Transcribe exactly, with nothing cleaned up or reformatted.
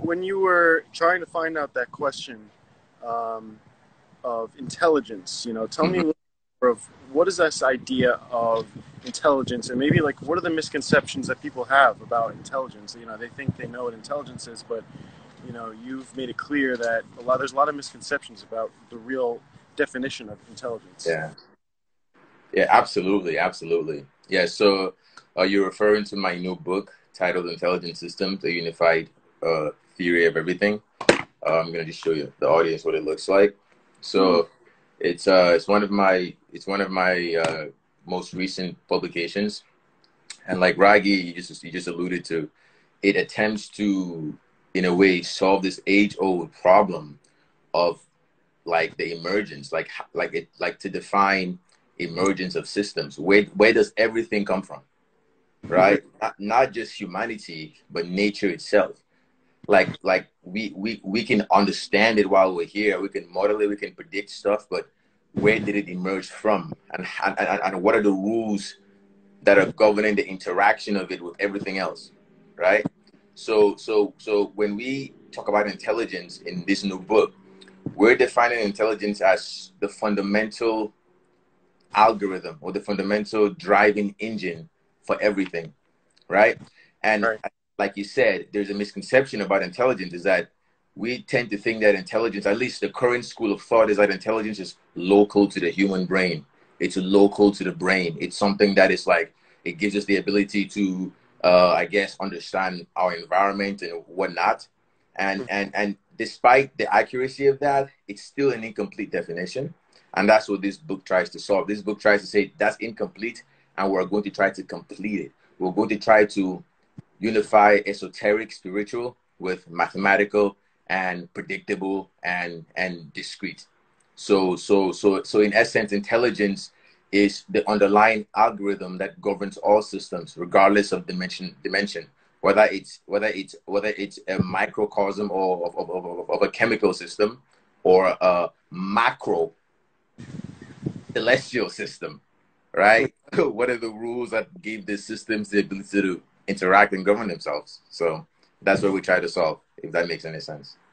when you were trying to find out that question um, of intelligence, you know, tell me a Mhm. little more of what is this idea of intelligence, and maybe like what are the misconceptions that people have about intelligence? You know, they think they know what intelligence is, but you know, you've made it clear that a lot there's a lot of misconceptions about the real definition of intelligence. Yeah. Yeah, absolutely, absolutely. Yeah, so uh, you're referring to my new book titled Intelligent Systems, a Unified uh, Theory of Everything. Uh, I'm gonna just show you the audience what it looks like. Hmm. So it's uh it's one of my it's one of my uh, most recent publications, and like Ragi, you just you just alluded to, it attempts to in a way solve this age-old problem of like the emergence, like like it like to define emergence of systems. Where where does everything come from, right? Not, not just humanity, but nature itself. Like like we we we can understand it while we're here. We can model it. We can predict stuff, but where did it emerge from, and and, and, and what are the rules that are governing the interaction of it with everything else, right? So so so when we talk about intelligence in this new book, we're defining intelligence as the fundamental algorithm or the fundamental driving engine for everything, right? And Right. like you said, there's a misconception about intelligence is that we tend to think that intelligence, at least the current school of thought, is that intelligence is local to the human brain. It's local to the brain. It's something that is like, it gives us the ability to, uh, I guess, understand our environment and whatnot. And, and, and despite the accuracy of that, it's still an incomplete definition. And that's what this book tries to solve. This book tries to say that's incomplete, and we're going to try to complete it. We're going to try to unify esoteric spiritual with mathematical and predictable and and discrete. So so so so in essence, intelligence is the underlying algorithm that governs all systems, regardless of dimension dimension. Whether it's whether it's whether it's a microcosm or of, of, of, of a chemical system, or a macro celestial system, right? What are the rules that give the systems the ability to interact and govern themselves? So that's what we try to solve, if that makes any sense.